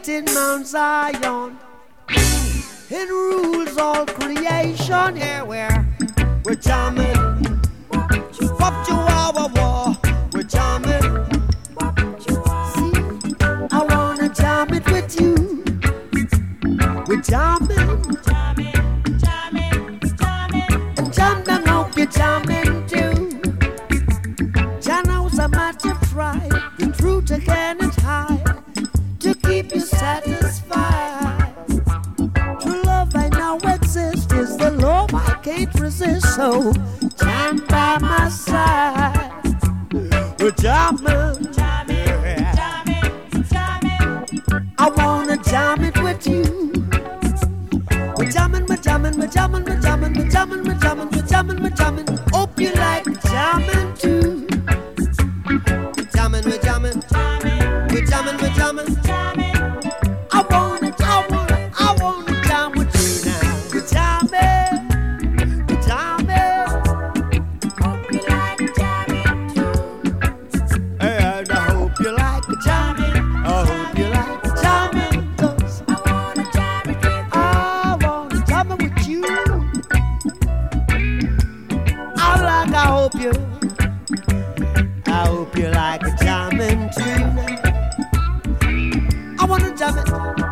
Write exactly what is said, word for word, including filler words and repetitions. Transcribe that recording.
in Mount Zion. It rules all creation. Yeah, we're, we're jamming. Wop chihuahua war. We're jamming. See, I wanna jam it with you. We're jamming. Jamming, jamming, jamming. And jam down, hope you're jamming too. Jano's a matter of pride. The truth again is high. To keep you satisfied. True love I now exist is the love I can't resist. So jam by my side. We're jamming, Jamming, jamming, jamming. I wanna jam it with you. We're jamming, we're jamming, we're jamming, we're jamming, we're jamming, we're jamming, we're jamming, we're jamming. Hope you like jamming too. We're jamming, we're jamming, Jamming, we're jamming, we're jamming. jamming. I wanna, I wanna, I wanna jam with you now. We're jamming, we're jamming. Hope you like jamming too. And I hope you like the jamming. I hope you like the jamming. 'Cause I wanna jam it with I wanna jam it with you. I like, I hope you, I hope you like the jamming too. I wanna jam it.